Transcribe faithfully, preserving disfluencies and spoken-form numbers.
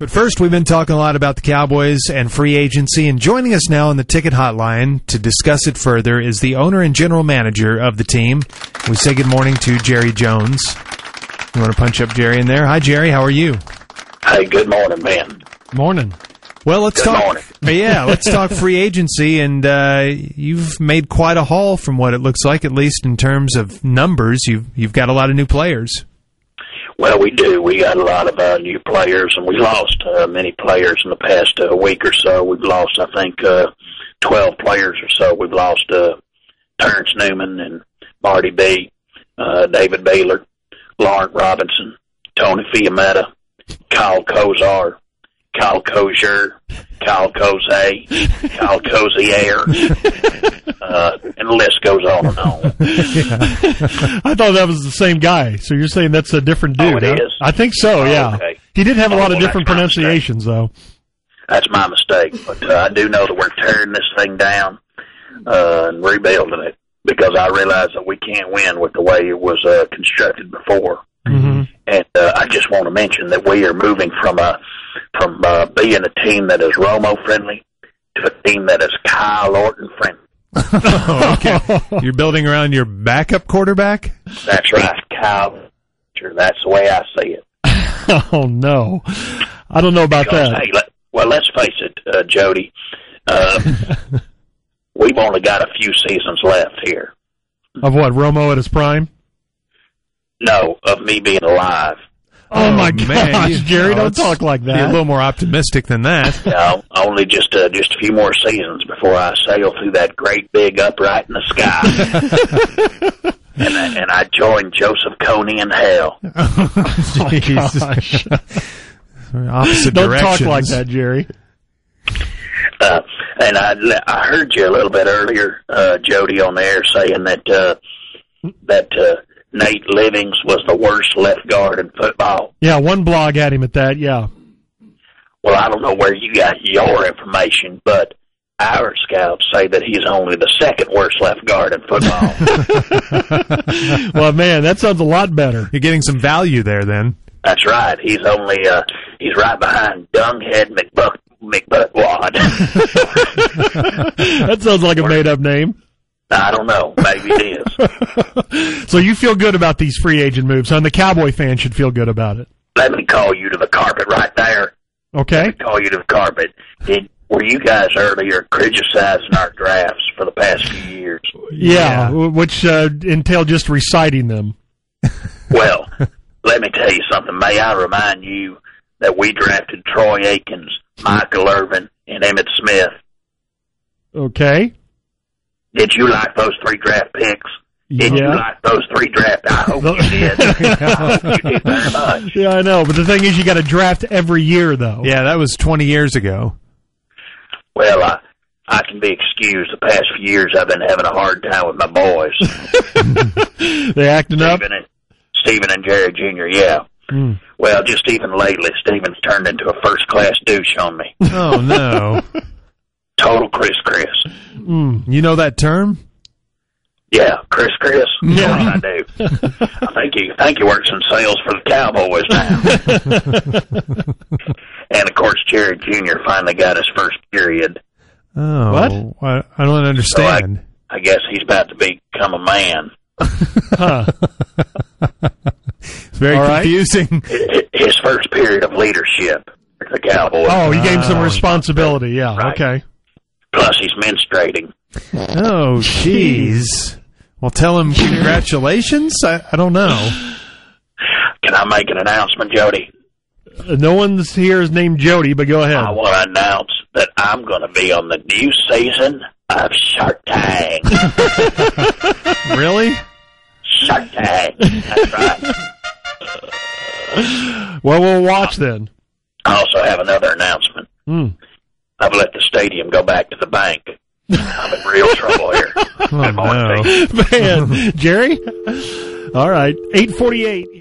But first, we've been talking a lot about the Cowboys and free agency, and joining us now on the ticket hotline to discuss it further is the owner and general manager of the team. We say good morning to Jerry Jones. You want to punch up Jerry in there? Hi, Jerry. How are you? Hey, good morning, man. Morning. Well, let's good talk. Morning. Yeah, let's talk free agency, and uh, you've made quite a haul from what it looks like, at least in terms of numbers. You've you've got a lot of new players. Well, we do. We got a lot of uh, new players, and we lost uh, many players in the past uh, week or so. We've lost, I think, uh, twelve players or so. We've lost uh, Terrence Newman and Marty B., uh, David Baylor, Lawrence Robinson, Tony Fiametta, Kyle Kozar, Kyle Kozier, Kyle Koze, Kyle Kozier, uh, and the list goes on and on. Yeah. I thought that was the same guy, so you're saying that's a different dude. Oh, it huh? is? I think so, Oh, yeah. okay. He did have a Oh, lot of well, different that's my pronunciations, though. That's my mistake, but uh, I do know that we're tearing this thing down uh, and rebuilding it because I realize that we can't win with the way it was uh, constructed before. Mm-hmm. And uh, I just want to mention that we are moving from a from uh, being a team that is Romo friendly to a team that is Kyle Orton friendly. Oh, okay. You're building around your backup quarterback? That's right, Kyle. That's the way I see it. Oh, no. I don't know about Because, that. hey, let, well, let's face it, uh, Jody. Uh, we've only got a few seasons left here. Of what, Romo at his prime? No, of me being alive. Oh, Oh, my man, gosh, you- Jerry, oh, don't it's- talk like Be a that. little more optimistic than that. You know, only just uh, just a few more seasons before I sail through that great big upright in the sky. and, I, and I join Joseph Kony in hell. Jeez. Opposite Don't directions. talk like that, Jerry. Uh, and I, I heard you a little bit earlier, uh, Jody, on the air saying that uh, that uh, Nate Livings was the worst left guard in football. Yeah, one blog had him at that, yeah. Well, I don't know where you got your information, but our scouts say that he's only the second worst left guard in football. Well, man, that sounds a lot better. You're getting some value there, then. That's right. He's only uh, he's right behind Dunghead McBuck McButtwad. That sounds like a made-up name. I don't know. Maybe it is. So you feel good about these free agent moves, huh? And the Cowboy fans should feel good about it. Let me call you to the carpet right there. Okay? Call you to the carpet. Did were you guys earlier criticizing our drafts for the past few years? Yeah, Yeah. w- which uh, entail just reciting them. Well, let me tell you something. May I remind you that we drafted Troy Aikens, Michael Irvin, and Emmitt Smith. Okay? Did you like those three draft picks? Did you Yeah. like those three draft? I hope you did. I hope you did very much. Yeah, I know. But the thing is, you got to draft every year, though. Yeah, that was twenty years ago. Well, I, I can be excused. The past few years, I've been having a hard time with my boys, They acting up? Stephen and, Stephen and Jerry Junior Yeah. Mm. Well, just even lately, Stephen's turned into a first-class douche on me. Oh, no. Total Chris Chris. Mm. You know that term? Yeah, Chris Chris. Yeah. I do. I think he, I think he works in sales for the Cowboys now. And, of course, Jerry Junior finally got his first period. Oh. What? I, I don't understand. I guess he's about to become a man. Huh. It's very All right. confusing. His first period of leadership for the Cowboys. Oh, you gave him some Oh. responsibility. Yeah, Right. okay. Plus, he's menstruating. Oh, jeez. Well, tell him congratulations? I, I don't know. Can I make an announcement, Jody? Uh, No one's here is named Jody, but go ahead. I want to announce that I'm going to be on the new season of Shark Tank. Really? Shark Tank. That's right. Well, we'll watch then. I also have another announcement. Hmm. I've let the stadium go back to the bank. I'm in real trouble here. Oh, Good morning, no. Pete. Man, Jerry? All right, eight forty-eight.